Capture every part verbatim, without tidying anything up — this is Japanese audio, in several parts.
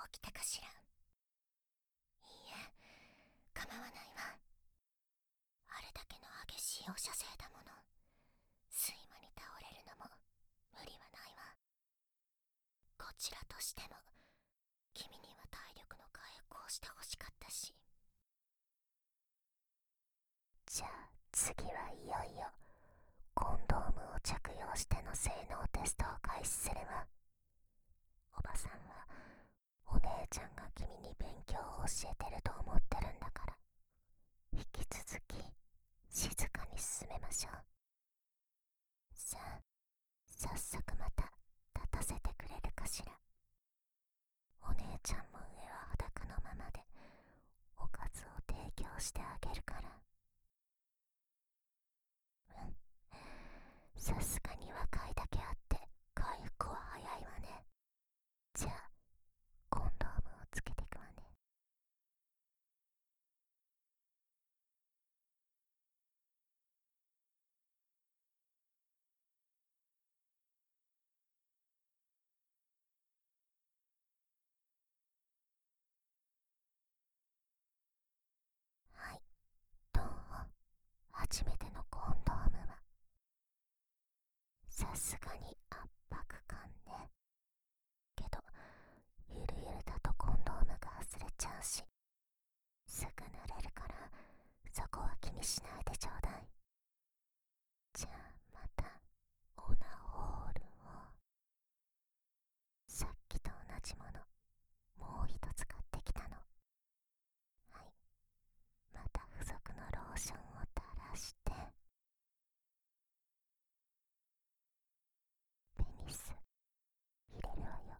起きたかしら。いいえ、構わないわ。あれだけの激しいお射精だもの、睡魔に倒れるのも無理はないわ。こちらとしても君には体力の回復をしてほしかったし。じゃあ次はいよいよコンドームを着用しての性能テストを開始するわ。おばさんはお姉ちゃんが君に勉強を教えてると思ってるんだから、引き続き静かに進めましょう。さあ、早速また立たせてくれるかしら。お姉ちゃんも上は裸のままでおかずを提供してあげるから。うん、さすがに若いだけあって回復は早いわね。じゃあコンドームをつけてくわね。はい、どうも。初めてのコンドームはさすがに圧迫感ね。けどゆるゆるだとコンドームが外れちゃうし、すぐ慣れるからそこは気にしないでちょうだい。じゃあまたオナホールを。さっきと同じものもう一つ買ってきたの。はい、また付属のローションを垂らしてペニス入れるわよ。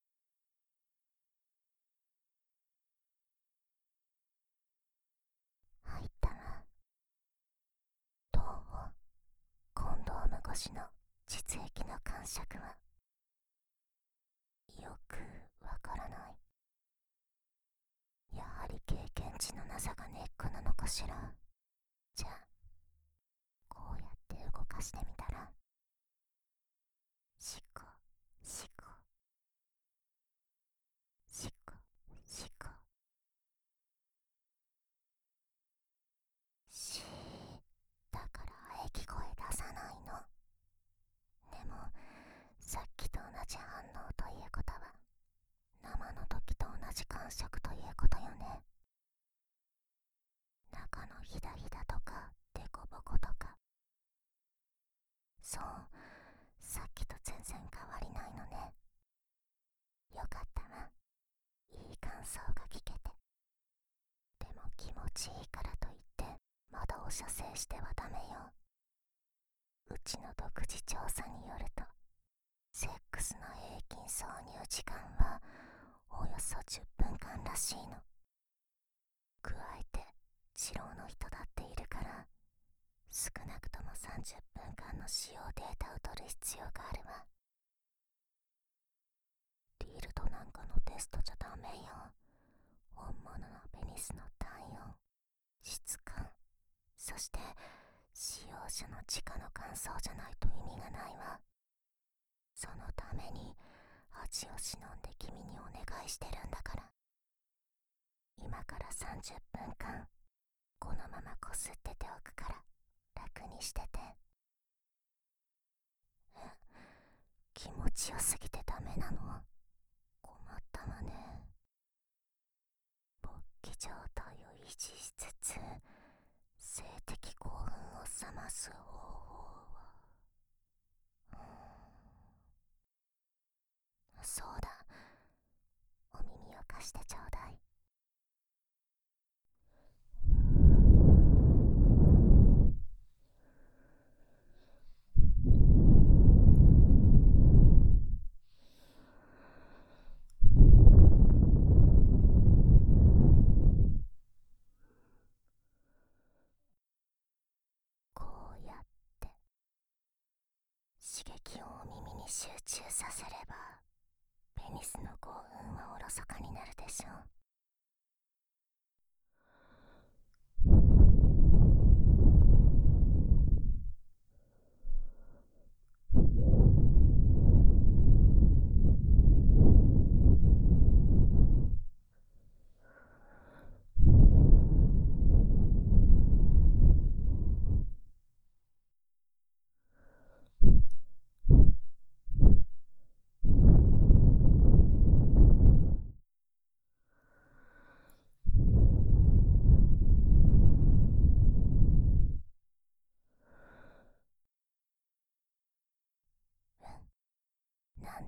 入ったわ。どう？コンドーム越しの実液の感触はよくわからない。やはり経験値のなさがネックなのかしら。じゃあこうやって動かしてみたら、シコシコシコシコシー。だから喘ぎ声出さないの。でもさっきと同じ反応ということは生の時と同じ感触ということよね。中のヒダヒダとかデコボコとか。そう、さっきと全然変わりないのね。よかったわ。いい感想が聞けて。でも気持ちいいからといってまだお射精してはダメよ。うちの独自調査によると、セックスの平均挿入時間はおよそじゅっぷんかんらしいの。加えて治療の人だっているから、少なくともさんじゅっぷんかんの使用データを取る必要があるわ。リールドなんかのテストじゃダメよ。本物のペニスの体温、質感、そして使用者の直の感想じゃないと意味がないわ。そのために恥を忍んで君にお願いしてるんだから。今からさんじゅっぷんかんこのままこすってておくから楽にしてて。え、気持ちよすぎてダメなの？困ったわね。勃起状態を維持しつつ性的興奮を冷ます方法は、うーん、そうだ、お耳を貸してちょうだい。こうやって刺激をお耳に集中させればペニスの興奮はおろそかになるでしょう。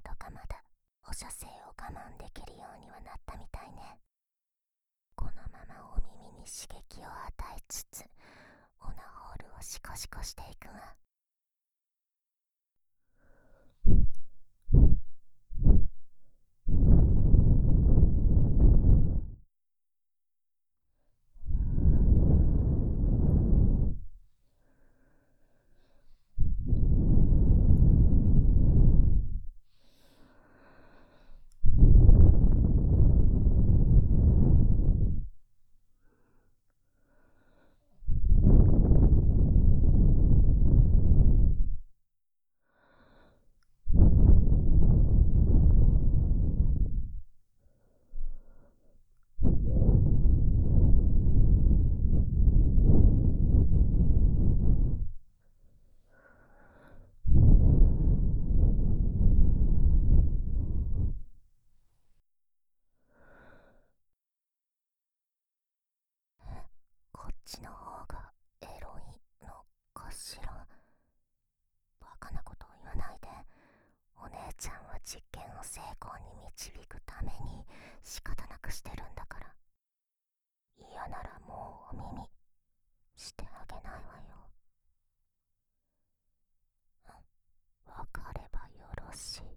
とかまだお射精を我慢できるようにはなったみたいね。このままお耳に刺激を与えつつオナホールをシコシコしていくわ。こっちの方がエロいのかしら。バカなことを言わないで。お姉ちゃんは実験を成功に導くために仕方なくしてるんだから。嫌ならもうお耳してあげないわよ。わかればよろしい。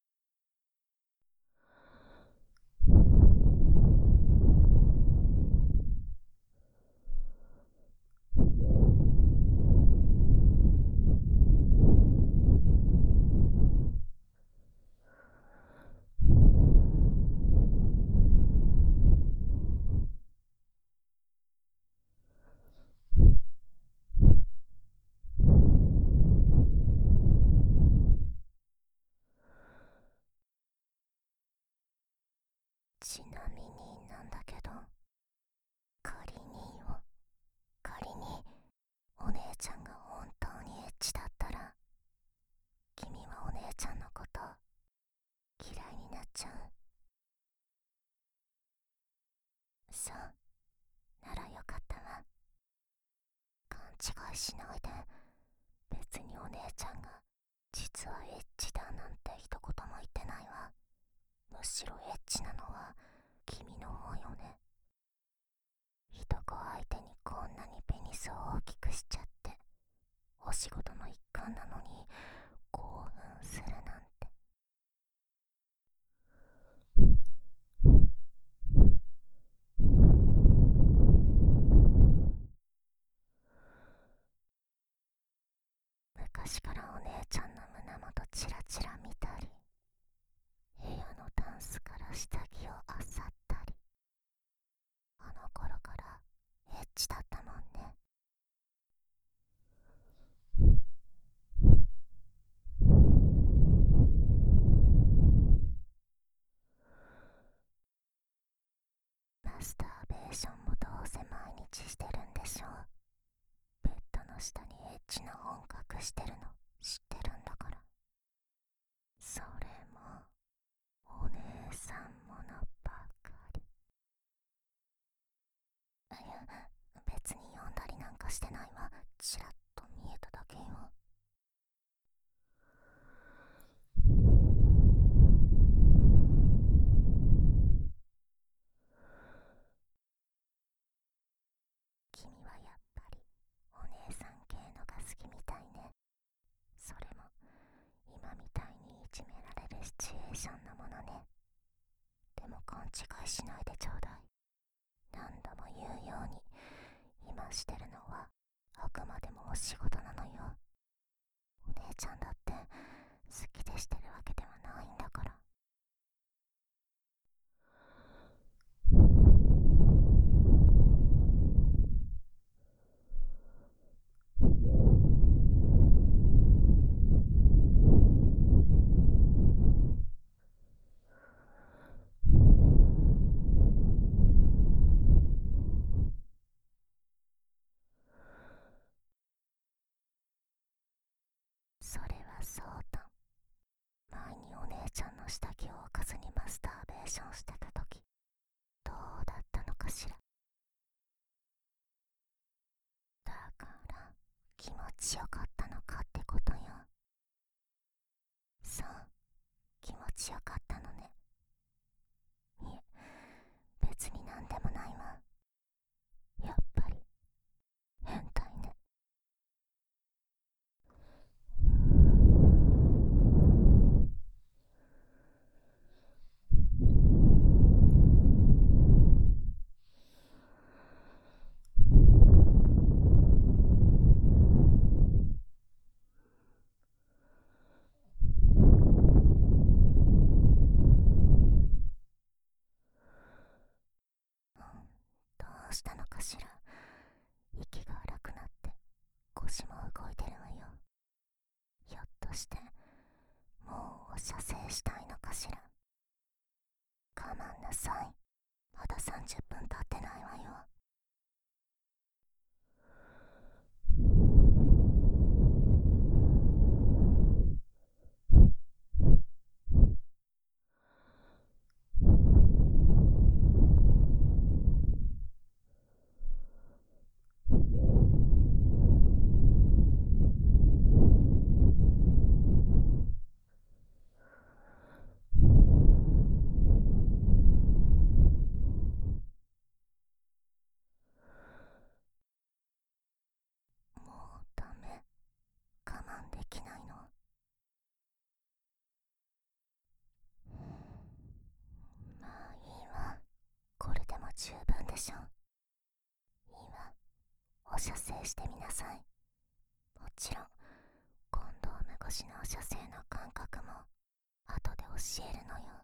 ちなみになんだけど、仮によ、仮にお姉ちゃんが本当にエッチだったら、君はお姉ちゃんのこと嫌いになっちゃう？そう、ならよかったわ。勘違いしないで。別にお姉ちゃんが実はエッチだなんて一言も言ってないわ。むしろエッチなのは君の方よね。人子相手にこんなにペニスを大きくしちゃって、お仕事の一環なのに興奮するなんて。昔からお姉ちゃんの胸元チラチラ見たり、部屋のタンスから下着をあさったり、あの頃からエッチだったもんね。マスターベーションもどうせ毎日してるんでしょう。ベッドの下にエッチな本隠してるの知ってるんだから。それもお姉さんものばかり。いや、別に読んだりなんかしてないわ。ちらっと見えただけよ。君はやっぱりお姉さん系のが好きみたいね。それも今みたいにいじめられるシチュエーションのものね。でも勘違いしないでちょうだい。何度も言うように、今してるのはあくまでもお仕事なのよ。お姉ちゃんだって好きでしてるわけではないんだから。それはそうと、前にお姉ちゃんの下着を置かずにマスターベーションしてた時、どうだったのかしら。だから気持ちよかったのかってことよ。そう、気持ちよかったのね。いえ、別になんでもないわ。やっぱり変態ね。どうしたのかしら。息が荒くなって腰も動いてるわよ。ひょっとしてもう射精したいのかしら。我慢なさい。まださんじゅっぷん経ってないわよ。もうダメ。我慢できないの。まあいいわ。これでも十分でしょ。いいわ。お射精してみなさい。もちろんコンドーム越しのお射精の感覚も後で教えるのよ。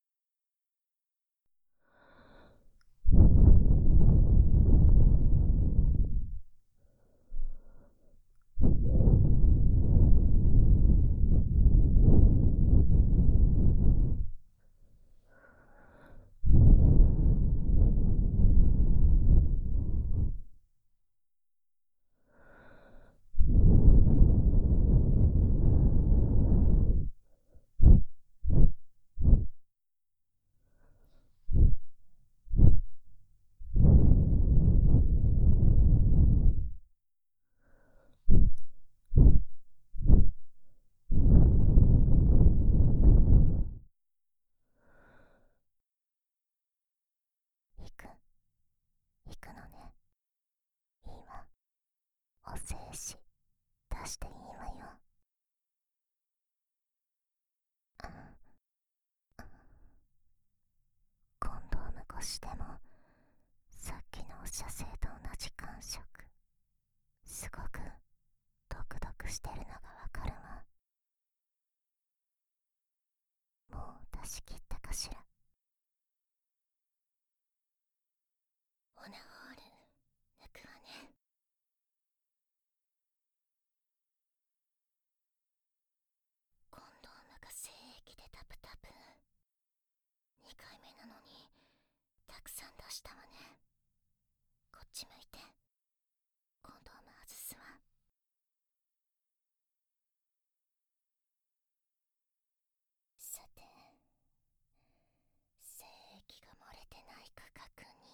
行く行くのね。いいわ。お精子出していいわよ。コンドーム越しでもさっきのお射精と同じ感触。すごくドクドクしてるのがわかるわ。もう出し切ったかしら。オナホール抜くわね。コンドームが精液でタプタプ。にかいめなのにたくさん出したわね。こっち向いて。コンドーム外すわ。さて、精液が漏れてないか確認。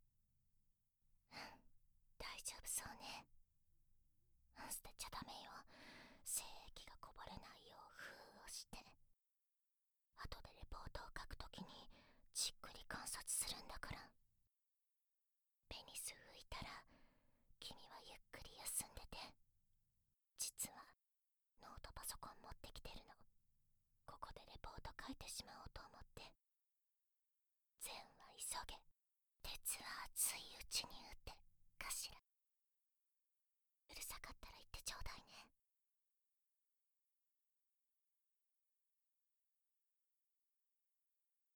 大丈夫そうね。捨てちゃダメよ。精液がこぼれないよう封をして。後でレポートを書くときにじっくり観察するんだから。ペニス拭いたら君はゆっくり休んでて。実はノートパソコン持ってきてるの。ここでレポート書いてしまおうと思